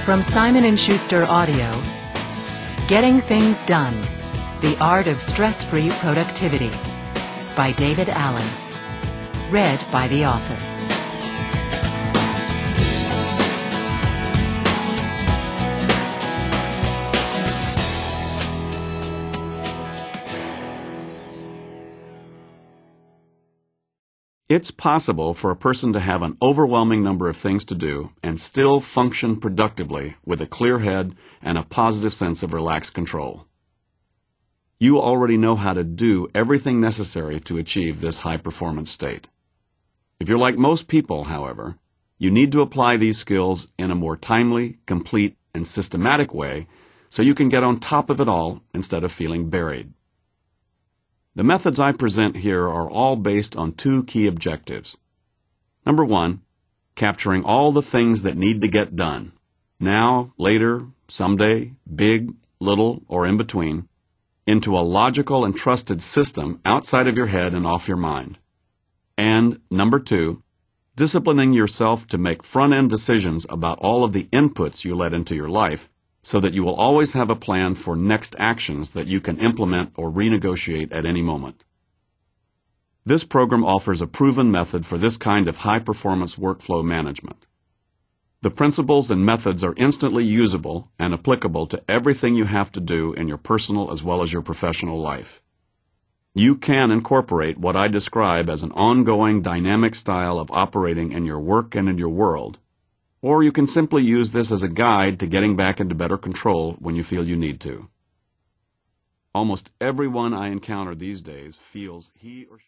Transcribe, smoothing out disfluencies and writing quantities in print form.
From Simon & Schuster Audio, Getting Things Done, The Art of Stress-Free Productivity by David Allen. Read by the author. It's possible for a person to have an overwhelming number of things to do and still function productively with a clear head and a positive sense of relaxed control. You already know how to do everything necessary to achieve this high-performance state. If you're like most people, however, you need to apply these skills in a more timely, complete, and systematic way so you can get on top of it all instead of feeling buried. The methods I present here are all based on two key objectives. Number one, capturing all the things that need to get done, now, later, someday, big, little, or in between, into a logical and trusted system outside of your head and off your mind. And number two, disciplining yourself to make front-end decisions about all of the inputs you let into your life, so that you will always have a plan for next actions that you can implement or renegotiate at any moment. This program offers a proven method for this kind of high-performance workflow management. The principles and methods are instantly usable and applicable to everything you have to do in your personal as well as your professional life. You can incorporate what I describe as an ongoing dynamic style of operating in your work and in your world, or you can simply use this as a guide to getting back into better control when you feel you need to. Almost everyone I encounter these days feels he or she